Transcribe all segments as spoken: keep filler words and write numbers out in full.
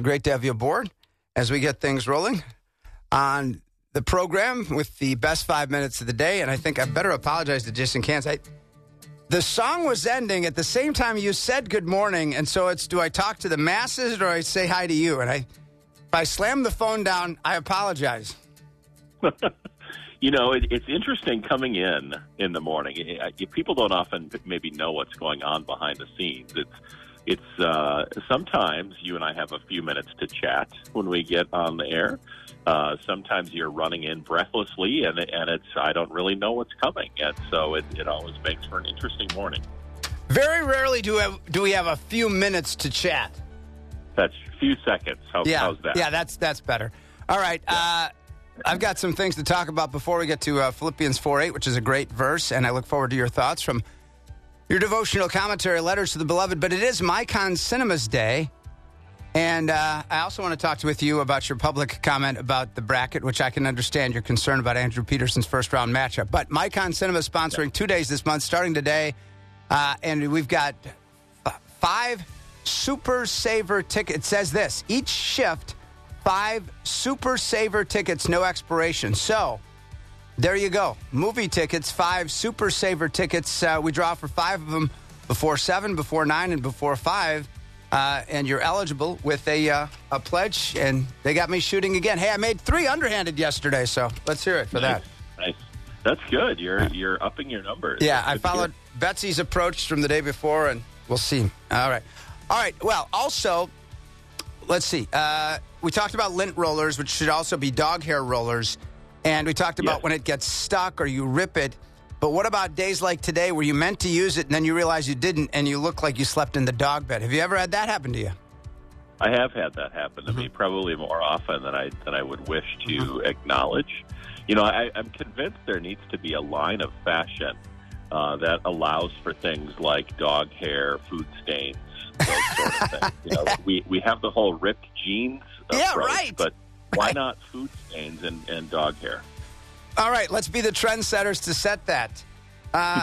great to have you aboard as we get things rolling on the program with the best five minutes of the day. And I think I better apologize to Jason Cans. I, the song was ending at the same time you said good morning. And so it's, do I talk to the masses or do I say hi to you? And I, if I slam the phone down, I apologize. You know, it, it's interesting coming in in the morning. It, it, people don't often maybe know what's going on behind the scenes. It's It's uh, sometimes you and I have a few minutes to chat when we get on the air. Uh, sometimes you're running in breathlessly, and and it's I don't really know what's coming, and so it, it always makes for an interesting morning. Very rarely do we have, do we have a few minutes to chat. That's a few seconds. How, yeah, how's that? Yeah, that's that's better. All right. Yeah. Uh, I've got some things to talk about before we get to uh, Philippians four eight, which is a great verse, and I look forward to your thoughts from your devotional commentary, Letters to the Beloved. But it is MyCon Cinemas Day, and uh, I also want to talk with you about your public comment about the bracket, which I can understand your concern about Andrew Peterson's first-round matchup. But MyCon Cinema is sponsoring two days this month, starting today, uh, and we've got f- five Super Saver tickets. It says this, each shift, five Super Saver tickets, no expiration. So there you go. Movie tickets, five Super Saver tickets. Uh, we draw for five of them before seven, before nine, and before five. Uh, and you're eligible with a uh, a pledge. And they got me shooting again. Hey, I made three underhanded yesterday, so let's hear it for nice, that. Nice. That's good. You're you're upping your numbers. Yeah, That's I followed Betsy's approach from the day before, and we'll see. All right. All right. Well, also, let's see. Uh, we talked about lint rollers, which should also be dog hair rollers. And we talked about yes. when it gets stuck or you rip it. But what about days like today where you meant to use it and then you realize you didn't and you look like you slept in the dog bed? Have you ever had that happen to you? I have had that happen to mm-hmm. me, probably more often than I than I would wish to mm-hmm. acknowledge. You know, I, I'm convinced there needs to be a line of fashion uh, that allows for things like dog hair, food stains, those sort of things. You know, we, we have the whole ripped jeans approach, yeah, right. but why right. not food stains and, and dog hair? All right, let's be the trendsetters to set that. Uh,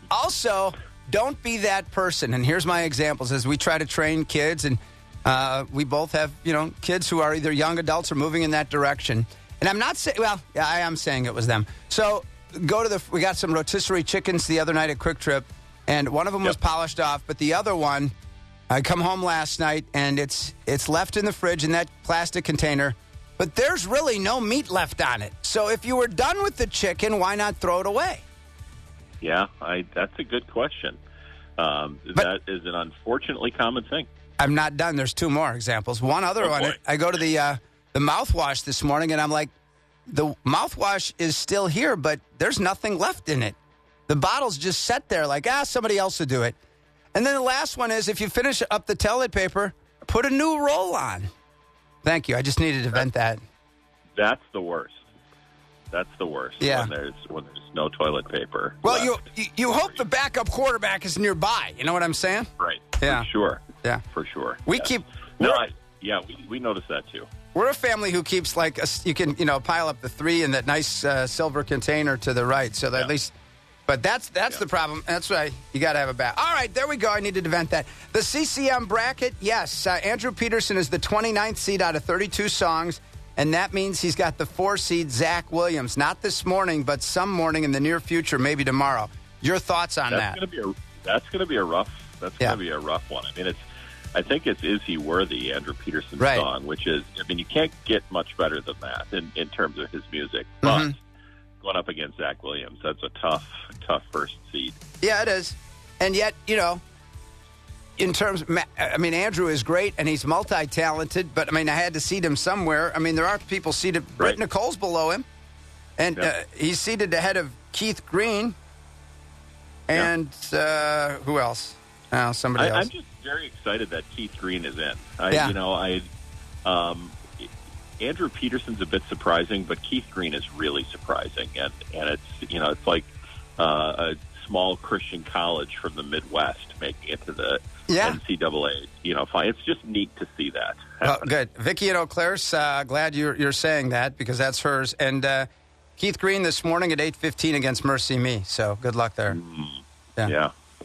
also, don't be that person. And here's my examples as we try to train kids, and uh, we both have, you know, kids who are either young adults or moving in that direction. And I'm not saying, well, yeah, I am saying it was them. So go to the, we got some rotisserie chickens the other night at Quick Trip, and one of them yep. was polished off, but the other one, I come home last night, and it's it's left in the fridge in that plastic container, but there's really no meat left on it. So if you were done with the chicken, why not throw it away? Yeah, I, that's a good question. Um, but, that is an unfortunately common thing. I'm not done. There's two more examples. One other oh, one, boy. I go to the uh, the mouthwash this morning, and I'm like, the mouthwash is still here, but there's nothing left in it. The bottle's just set there like, ah, somebody else will do it. And then the last one is, if you finish up the toilet paper, put a new roll on. Thank you. I just needed to vent that. That's the worst. That's the worst. Yeah. When there's when there's no toilet paper. Well, you, left. you you hope the backup quarterback is nearby. You know what I'm saying? Right. Yeah. For sure. Yeah. For sure. We yes. keep. No. I, yeah. We we notice that too. We're a family who keeps like a, you can you know pile up the three in that nice uh, silver container to the right, so that yeah. at least. But that's that's yeah. the problem. That's why you got to have a bat. All right, there we go. I needed to vent that. The C C M bracket, yes. Uh, Andrew Peterson is the twenty-ninth seed out of thirty-two songs, and that means he's got the four seed Zach Williams. Not this morning, but some morning in the near future, maybe tomorrow. Your thoughts on that's that? Gonna be a, that's going to be a rough. That's yeah. going to be a rough one. I mean, it's. I think it's "Is He Worthy," Andrew Peterson's right. song, which is. I mean, you can't get much better than that in, in terms of his music, but. Mm-hmm. Going up against Zach Williams, that's a tough, tough first seed. Yeah, it is. And yet, you know, in terms of, I mean, Andrew is great, and he's multi-talented, but, I mean, I had to seat him somewhere. I mean, there are people seated, right. Britt Nicole's below him, and yep. uh, he's seated ahead of Keith Green, and yep. uh, who else? Oh, somebody I, else. I'm just very excited that Keith Green is in. I, yeah. You know, I... Um, Andrew Peterson's a bit surprising, but Keith Green is really surprising, and, and it's you know it's like uh, a small Christian college from the Midwest making it to the yeah. N C double A. You know, fine. It's just neat to see that. Well, good, Vicky and Eau Claire's. Uh, glad you're you're saying that because that's hers. And uh, Keith Green this morning at eight fifteen against Mercy Me. So good luck there. Mm, yeah. yeah.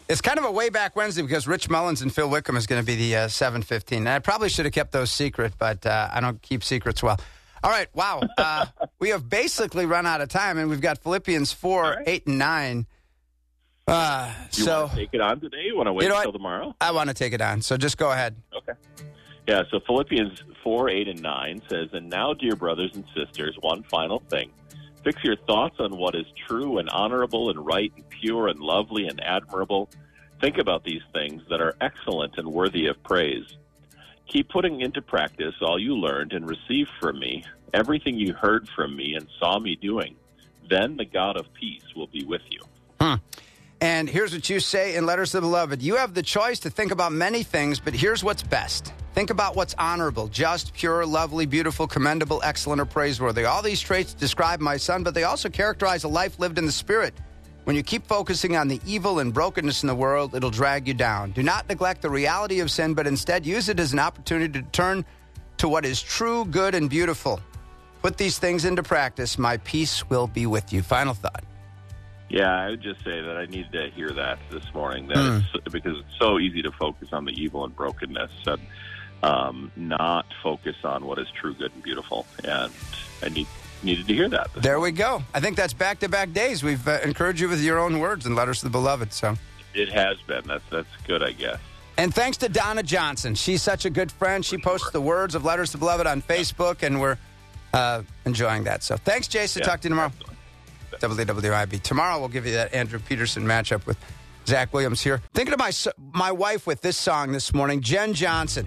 It's kind of a way back Wednesday because Rich Mullins and Phil Wickham is going to be the uh, seven fifteen. And I probably should have kept those secret, but uh, I don't keep secrets well. All right, wow. Uh, we have basically run out of time, and we've got Philippians four, right. eight, and nine. Uh, Do you so, want to take it on today? You want to wait you know until what? tomorrow? I want to take it on, so just go ahead. Okay. Yeah, so Philippians four, eight, and nine says, "And now, dear brothers and sisters, one final thing. Fix your thoughts on what is true and honorable and right and pure and lovely and admirable. Think about these things that are excellent and worthy of praise. Keep putting into practice all you learned and received from me, everything you heard from me and saw me doing. Then the God of peace will be with you." Hmm. And here's what you say in Letters to the Beloved. You have the choice to think about many things, but here's what's best. Think about what's honorable, just, pure, lovely, beautiful, commendable, excellent, or praiseworthy. All these traits describe my son, but they also characterize a life lived in the Spirit. When you keep focusing on the evil and brokenness in the world, it'll drag you down. Do not neglect the reality of sin, but instead use it as an opportunity to turn to what is true, good, and beautiful. Put these things into practice. My peace will be with you. Final thought. Yeah, I would just say that I needed to hear that this morning, that Mm. it's, because it's so easy to focus on the evil and brokenness and um, not focus on what is true, good, and beautiful. And I need, needed to hear that. There we go. I think that's back-to-back days. We've uh, encouraged you with your own words in Letters to the Beloved. So It has been. That's, that's good, I guess. And thanks to Donna Johnson. She's such a good friend. She posts the words of Letters to the Beloved on Facebook, and we're uh, enjoying that. So thanks, Jason. Yeah, Talk to you tomorrow. absolutely. W W I B. Tomorrow we'll give you that Andrew Peterson matchup with Zach Williams here. Thinking of my my wife with this song this morning, Jen Johnson.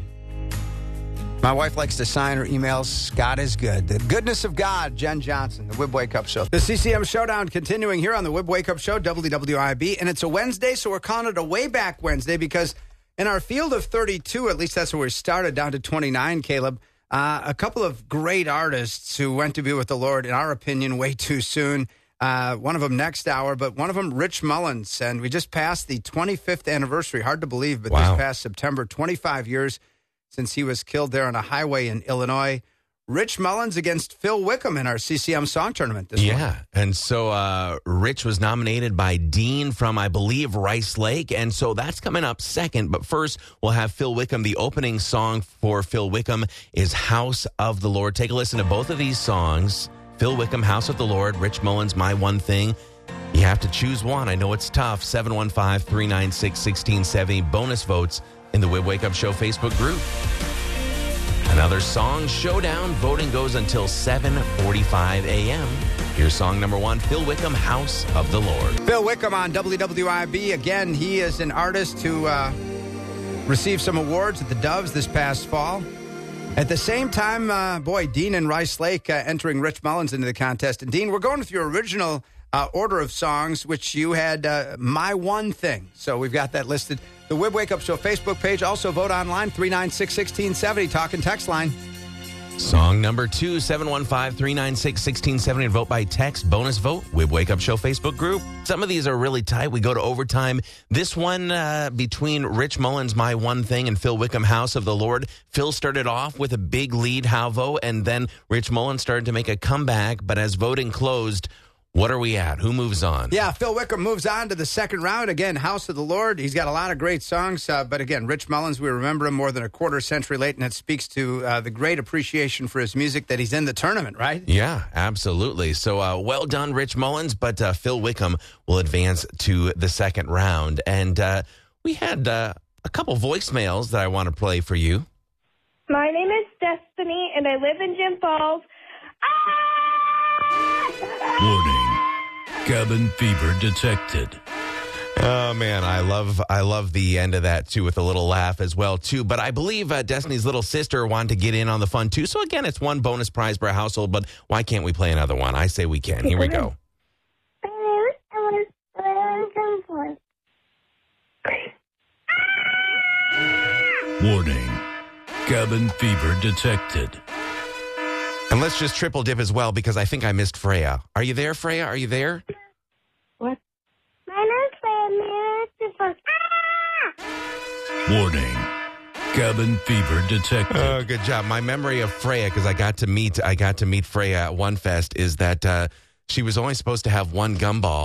My wife likes to sign her emails. God is good. The goodness of God, Jen Johnson, the Wib Wake Up Show. The C C M Showdown continuing here on the Wib Wake Up Show, W W I B. And it's a Wednesday, so we're calling it a way back Wednesday because in our field of thirty-two, at least that's where we started, down to twenty-nine, Caleb, uh, a couple of great artists who went to be with the Lord, in our opinion, way too soon. Uh, one of them next hour, but one of them, Rich Mullins. And we just passed the twenty-fifth anniversary. Hard to believe, but Wow. this past September, twenty-five years since he was killed there on a highway in Illinois. Rich Mullins against Phil Wickham in our C C M Song Tournament this Yeah, morning. and so uh, Rich was nominated by Dean from, I believe, Rice Lake, and so that's coming up second. But first, we'll have Phil Wickham. The opening song for Phil Wickham is House of the Lord. Take a listen to both of these songs. Phil Wickham, House of the Lord. Rich Mullins, My One Thing. You have to choose one. I know it's tough. seven one five, three nine six, one six seven zero. Bonus votes in the Wib Wake Up Show Facebook group. Another song showdown. Voting goes until seven forty-five a.m. Here's song number one, Phil Wickham, House of the Lord. Phil Wickham on W W I B. Again, he is an artist who uh, received some awards at the Doves this past fall. At the same time, uh, boy, Dean and Rice Lake uh, entering Rich Mullins into the contest. And Dean, we're going with your original uh, order of songs, which you had uh, My One Thing. So we've got that listed. The Wib Wake Up Show Facebook page. Also vote online, three nine six, one six seven zero. Talk and text line. Song number two, seven one five, three nine six, one six seven zero. Vote by text. Bonus vote, Wib Wake Up Show Facebook group. Some of these are really tight. We go to overtime. This one uh, between Rich Mullins, My One Thing, and Phil Wickham, House of the Lord. Phil started off with a big lead, Halvo, and then Rich Mullins started to make a comeback. But as voting closed, what are we at? Who moves on? Yeah, Phil Wickham moves on to the second round. Again, House of the Lord. He's got a lot of great songs. Uh, but again, Rich Mullins, we remember him more than a quarter century late, and it speaks to uh, the great appreciation for his music that he's in the tournament, right? Yeah, absolutely. So uh, well done, Rich Mullins. But uh, Phil Wickham will advance to the second round. And uh, we had uh, a couple voicemails that I want to play for you. My name is Destiny, and I live in Jim Falls. Warning. Cabin fever detected. Oh man, I love I love the end of that too, with a little laugh as well too. But I believe uh, Destiny's little sister wanted to get in on the fun too. So again, it's one bonus prize per household. But why can't we play another one? I say we can. Here we go. Warning. Cabin fever detected. And let's just triple dip as well, because I think I missed Freya. Are you there, Freya? Are you there? What? My name's Freya. Warning. Cabin fever detected. Oh, good job. My memory of Freya, because I got to meet I got to meet Freya at One Fest, is that uh, she was only supposed to have one gumball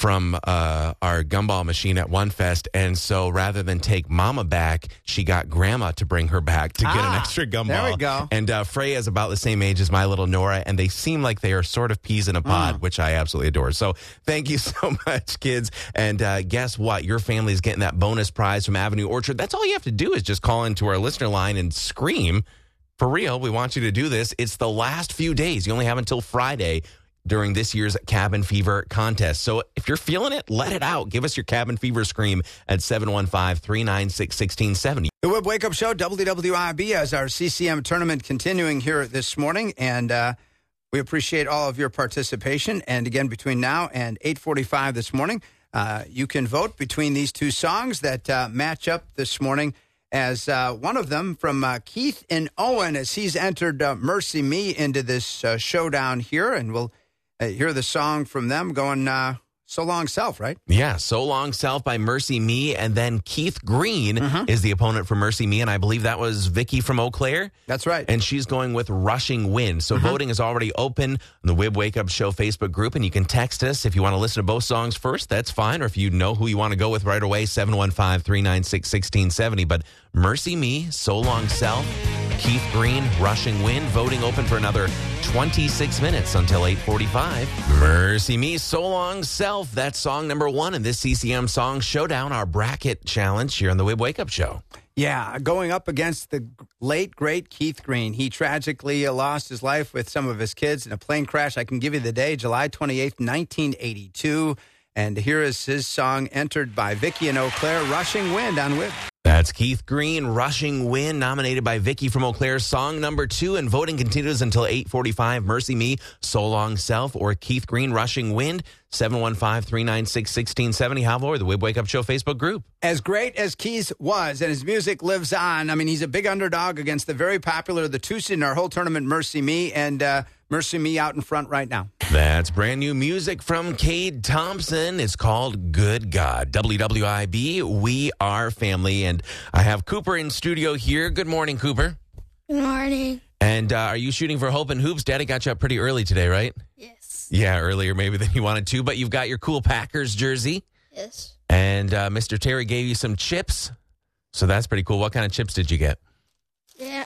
from uh, our gumball machine at One Fest. And so rather than take Mama back, she got Grandma to bring her back to get Ah, an extra gumball. there we go. And uh, Freya is about the same age as my little Nora, and they seem like they are sort of peas in a pod, Mm. which I absolutely adore. So thank you so much, kids. And uh, guess what? Your family is getting that bonus prize from Avenue Orchard. That's all you have to do is just call into our listener line and scream. For real, we want you to do this. It's the last few days. You only have until Friday during this year's Cabin Fever contest. So if you're feeling it, let it out. Give us your Cabin Fever scream at seven one five, three nine six, one six seven zero. The Web Wake Up Show, W W I B, as our C C M tournament continuing here this morning. And uh, we appreciate all of your participation. And again, between now and eight forty-five this morning, uh, you can vote between these two songs that uh, match up this morning. As uh, one of them from uh, Keith and Owen, as he's entered uh, Mercy Me into this uh, showdown here. And we'll uh, hear the song from them going, uh, So Long Self, right? Yeah, So Long Self by Mercy Me. And then Keith Green Mhm. is the opponent for Mercy Me. And I believe that was Vicky from Eau Claire. That's right. And she's going with Rushing Wind. So voting is already open on the Wib Wake Up Show Facebook group. And you can text us if you want to listen to both songs first. That's fine. Or if you know who you want to go with right away, seven one five, three nine six, one six seven zero. But Mercy Me, So Long Self, Keith Green, Rushing Wind. Voting open for another twenty-six minutes until eight forty-five. Mercy Me, So Long Self. That's song number one in this C C M Song Showdown, our bracket challenge here on the Wib Wake Up Show. Yeah, going up against the late, great Keith Green. He tragically uh, lost his life with some of his kids in a plane crash. I can give you the day, July twenty-eighth, nineteen eighty-two. And here is his song entered by Vicky and Eau Claire, Rushing Wind on Wib. That's Keith Green, Rushing Wind, nominated by Vicky from Eau Claire, song number two. And voting continues until eight forty-five. Mercy Me, So Long Self, or Keith Green, Rushing Wind, seven one five, three nine six, one six seven zero. Halvor, the Wib Wake Up Show Facebook group. As great as Keith was, and his music lives on, I mean, he's a big underdog against the very popular, the two seed in our whole tournament, Mercy Me, and uh, Mercy Me out in front right now. That's brand new music from Cade Thompson. It's called Good God. W W I B, we are family. And I have Cooper in studio here. Good morning, Cooper. Good morning. And uh, are you shooting for Hope and Hoops? Daddy got you up pretty early today, right? Yes. Yeah, earlier maybe than you wanted to. But you've got your cool Packers jersey. Yes. And uh, Mister Terry gave you some chips. So that's pretty cool. What kind of chips did you get? Yeah,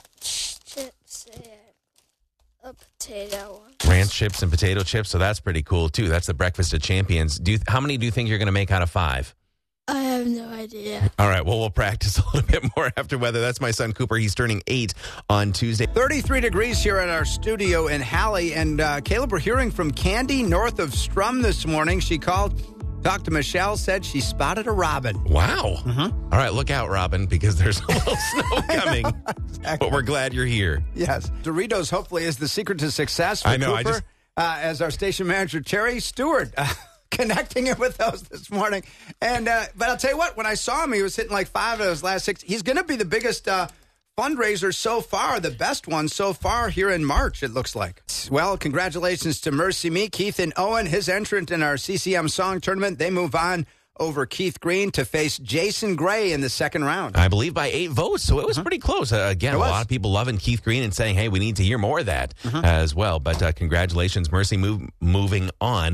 chips and a potato one. Ranch chips and potato chips. So that's pretty cool, too. That's the Breakfast of Champions. Do you, how many do you think you're going to make out of five? I have no idea. All right. Well, we'll practice a little bit more after weather. That's my son, Cooper. He's turning eight on Tuesday. thirty-three degrees here at our studio in Halley. And uh, Caleb, we're hearing from Candy north of Strum this morning. She called, talked to Michelle, said she spotted a robin. Wow. Mm-hmm. All right. Look out, Robin, because there's a little snow coming. Exactly. But we're glad you're here. Yes. Doritos, hopefully, is the secret to success for I know, I Cooper. just- uh, as our station manager, Terry Stewart, uh, connecting it with us this morning. And uh, But I'll tell you what, when I saw him, he was hitting like five of his last six. He's going to be the biggest uh, fundraiser so far, the best one so far here in March, it looks like. Well, congratulations to Mercy Me, Keith and Owen, his entrant in our C C M Song Tournament. They move on over Keith Green to face Jason Gray in the second round. I believe by eight votes, so it was pretty close. Uh, again, It a was. lot of people loving Keith Green and saying, hey, we need to hear more of that Mhm. as well. But uh, congratulations, Mercy, move, moving on.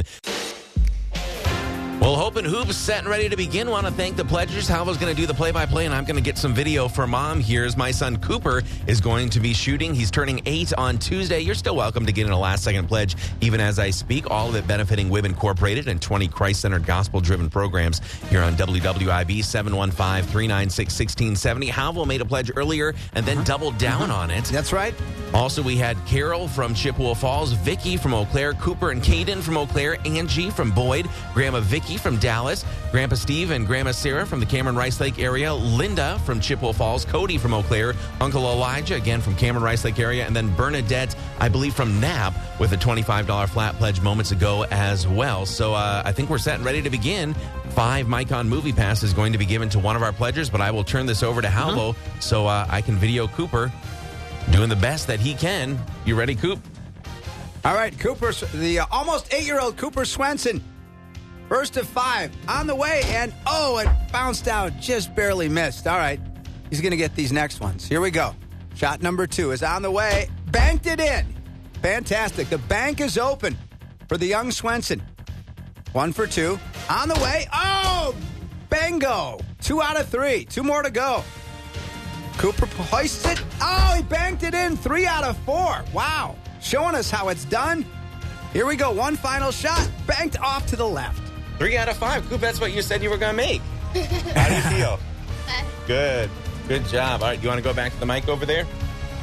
Well, Hope and Hoops set and ready to begin. Want to thank the pledgers. Halvo's going to do the play-by-play, and I'm going to get some video for Mom. Here's my son, Cooper, is going to be shooting. He's turning eight on Tuesday. You're still welcome to get in a last-second pledge, even as I speak. All of it benefiting Wib Incorporated and twenty Christ-centered, gospel-driven programs here on W W I B, seven one five, three nine six, one six seven zero. Halvo made a pledge earlier and then doubled down on it. That's right. Also, we had Carol from Chippewa Falls, Vicky from Eau Claire, Cooper and Caden from Eau Claire, Angie from Boyd, Grandma Vicky from Dallas, Grandpa Steve and Grandma Sarah from the Cameron Rice Lake area, Linda from Chippewa Falls, Cody from Eau Claire, Uncle Elijah, again from Cameron Rice Lake area, and then Bernadette, I believe, from Knapp with a twenty-five dollars flat pledge moments ago as well. So uh, I think we're set and ready to begin. Five Micon Movie Pass is going to be given to one of our pledgers, but I will turn this over to Halvo Mm-hmm. so uh, I can video Cooper doing the best that he can. You ready, Coop? All right, Cooper, the uh, almost eight-year-old Cooper Swenson, first of five, on the way, and oh, it bounced out, just barely missed. All right, he's going to get these next ones. Here we go. Shot number two is on the way, banked it in. Fantastic. The bank is open for the young Swenson. One for two. On the way. Oh, bingo. Two out of three. Two more to go. Cooper hoists it. Oh, he banked it in. Three out of four. Wow. Showing us how it's done. Here we go. One final shot. Banked off to the left. Three out of five. Coop, that's what you said you were going to make. How do you feel? Good. Good job. All right, you want to go back to the mic over there?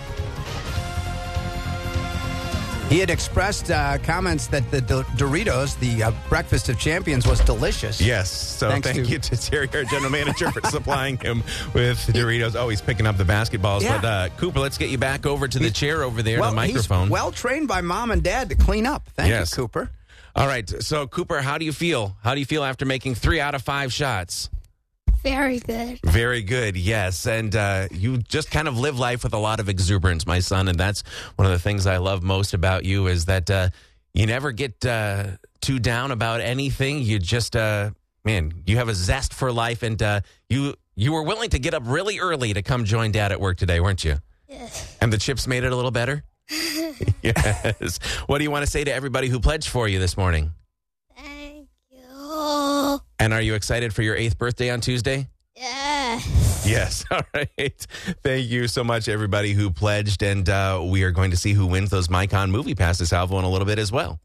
He had expressed uh, comments that the Do- Doritos, the uh, Breakfast of Champions, was delicious. Yes. So Thanks thank to- you to Terry, our general manager, for supplying him with Doritos. Oh, he's picking up the basketballs. Yeah. But uh, Cooper, let's get you back over to the chair over there, well, the microphone. He's well trained by mom and dad to clean up. Thank Yes. you, Cooper. All right. So, Cooper, how do you feel? How do you feel after making three out of five shots? Very good. Very good, yes. And uh, you just kind of live life with a lot of exuberance, my son. And that's one of the things I love most about you is that uh, you never get uh, too down about anything. You just, uh, man, you have a zest for life. And uh, you you were willing to get up really early to come join Dad at work today, weren't you? Yes. And the chips made it a little better? Yes. What do you want to say to everybody who pledged for you this morning? Thank you. And are you excited for your eighth birthday on Tuesday? Yeah. Yes. All right. Thank you so much, everybody who pledged. And uh, we are going to see who wins those Micon movie passes, Salvo, in a little bit as well.